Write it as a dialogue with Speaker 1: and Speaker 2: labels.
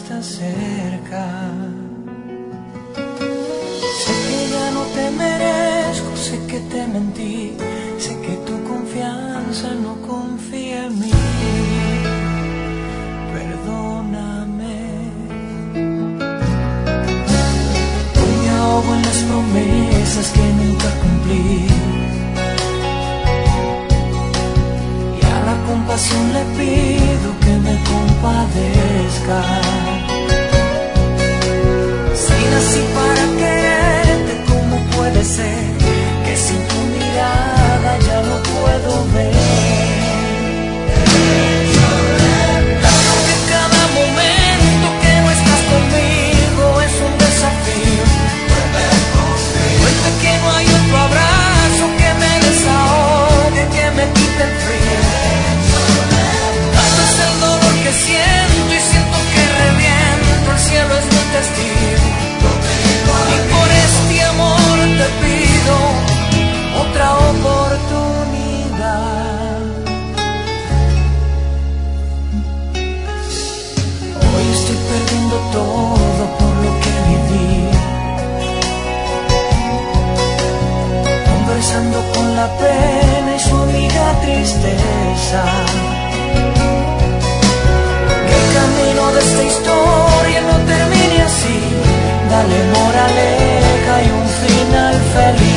Speaker 1: estás cerca. Sé que ya no te merezco, sé que te mentí, sé que tu confianza no confía en mí. Perdóname. Hoy me ahogo en las promesas que nunca cumplí, y a la compasión le pido que me compadezca. Si nací para quererte, ¿cómo puede ser que sin tu mirada ya no puedo ver? Tanto que cada momento que no estás conmigo es un desafío. Cuenta que no hay otro abrazo que me desahogue, que me quite el frío. Tanto es el dolor que siento y siento que reviento, el cielo es mi testigo. Y por este amor te pido otra oportunidad. Hoy estoy perdiendo todo por lo que viví, conversando con la pena y su amiga tristeza. Que el camino de esta historia no termine así. Dale moraleja y un final feliz.